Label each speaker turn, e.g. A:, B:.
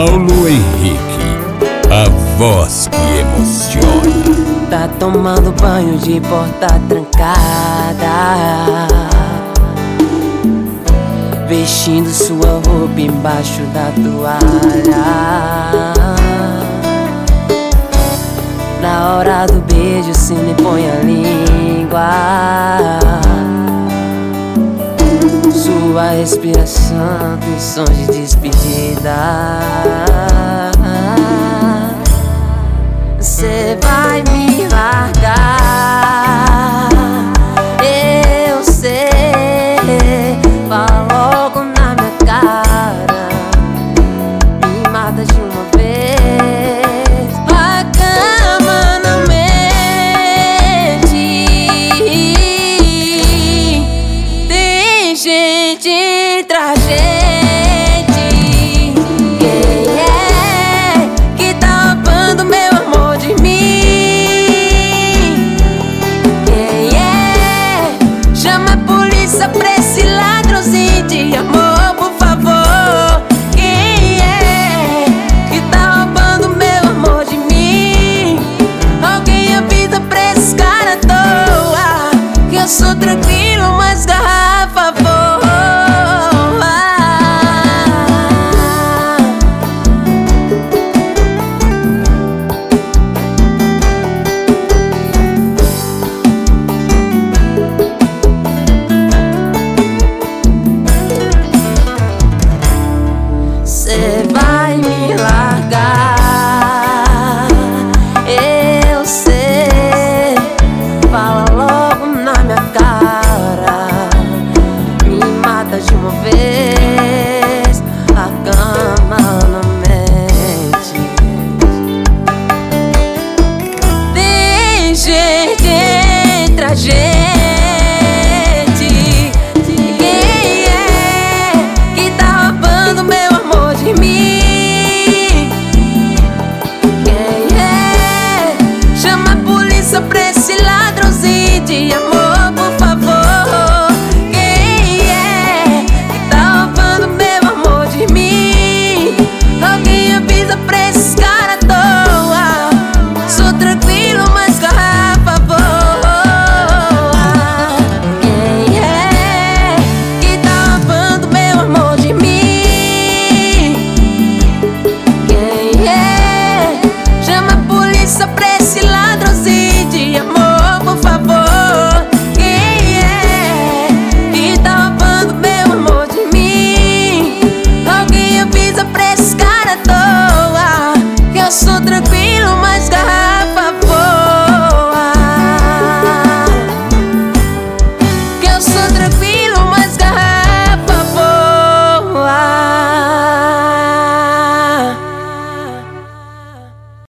A: Paulo Henrique, a voz que emociona.
B: Tá tomando banho de porta trancada, vestindo sua roupa embaixo da toalha. Na hora do beijo se me põe a língua, sua respiração tem sons de despedida. Cê vai me